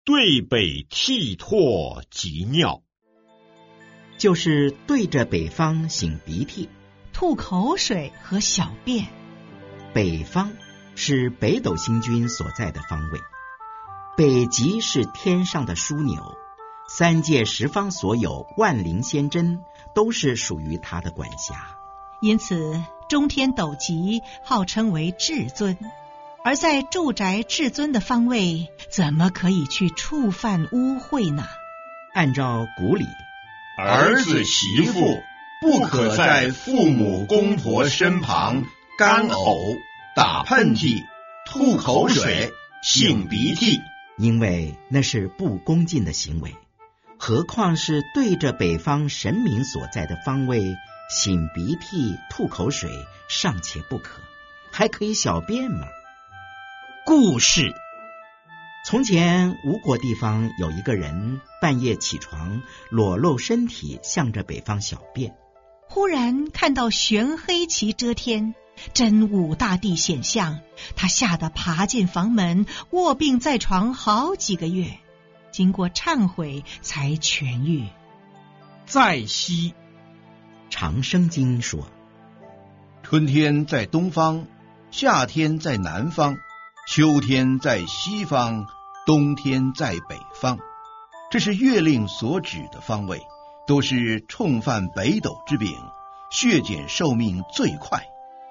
对北涕唾即尿， 就是对着北方擤鼻涕、 吐口水和小便。 北方是北斗星君所在的方位，北极是天上的枢纽，三界十方所有万灵仙真都是属于他的管辖。 因此中天斗极号称为至尊，而在住宅至尊的方位，怎么可以去触犯污秽呢？ 按照古礼， 儿子媳妇不可在父母公婆身旁干呕、打喷嚏、吐口水、擤鼻涕， 因为那是不恭敬的行为，何况是对着北方神明所在的方位擤鼻涕、吐口水尚且不可，还可以小便吗？故事：从前吴国地方有一个人半夜起床，裸露身体，向着北方小便。 忽然看到玄黑旗遮天，真武大帝显相，他吓得爬进房门，卧病在床好几个月，经过忏悔才痊愈。 在西， 长生经说， 春天在东方，夏天在南方，秋天在西方，冬天在北方，这是月令所指的方位，都是冲犯北斗之柄，削减寿命最快。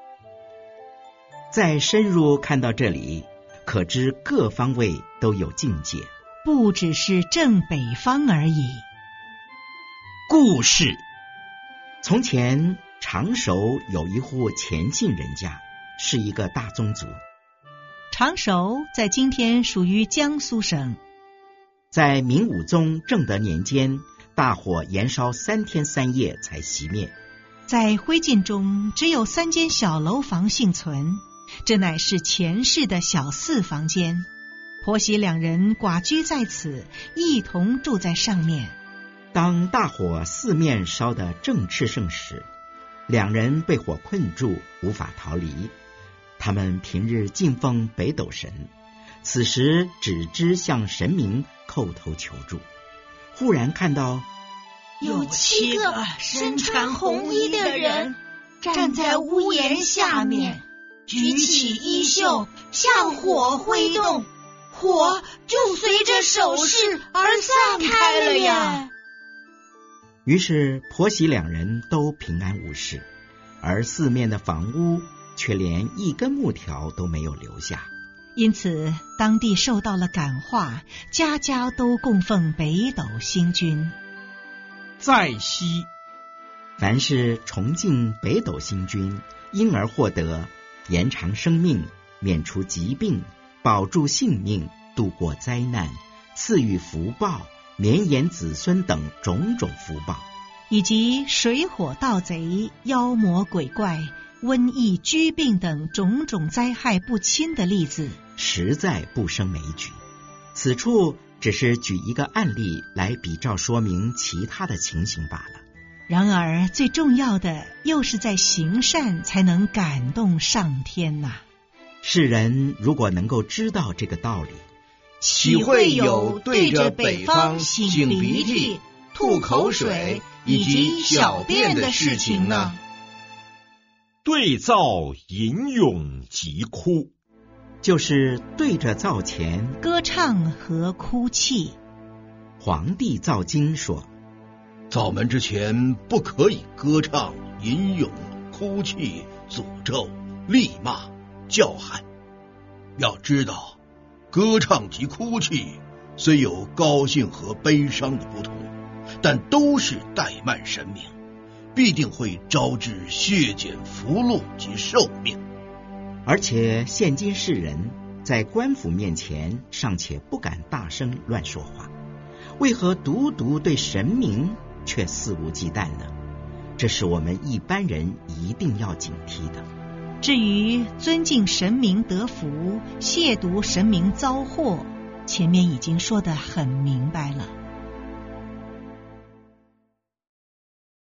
再深入看到这里，可知各方位都有境界， 不只是正北方而已。 故事：从前常熟有一户虔信人家，是一个大宗族。 常熟在今天属于江苏省。 在明武宗正德年间，大火延烧3天3夜才熄灭， 在灰烬中只有3间小楼房幸存，这乃是前世的小4房间，婆媳2人寡居在此，一同住在上面。 当大火四面烧得正炽盛时，2人被火困住，无法逃离。他们平日敬奉北斗神，此时只知向神明叩头求助。忽然看到有7个身穿红衣的人站在屋檐下面，举起衣袖向火挥动，火就随着手势而散开了呀。 于是婆媳2人都平安无事，而四面的房屋却连一根木条都没有留下。 因此当地受到了感化，家家都供奉北斗星君。 在西， 凡是崇敬北斗星君，因而获得延长生命、免除疾病、保住性命、度过灾难、赐予福报、绵延子孙等种种福报， 以及水火盗贼、妖魔鬼怪、瘟疫、疽病等种种灾害不侵的例子， 实在不胜枚举。此处只是举一个案例来比照说明其他的情形罢了。 然而最重要的又是在行善才能感动上天呐。 世人如果能够知道这个道理， 岂会有对着北方擤鼻涕、吐口水以及小便的事情呢？ 对灶吟咏即哭， 就是对着灶前歌唱和哭泣。 黄帝造经说， 灶门之前不可以歌唱、吟咏、哭泣、诅咒、厉骂、叫喊。要知道，歌唱及哭泣虽有高兴和悲伤的不同，但都是怠慢神明，必定会招致削减福禄及寿命。 而且现今世人在官府面前尚且不敢大声乱说话，为何独独对神明却肆无忌惮呢？这是我们一般人一定要警惕的。 至于尊敬神明得福，亵渎神明遭祸，前面已经说得很明白了。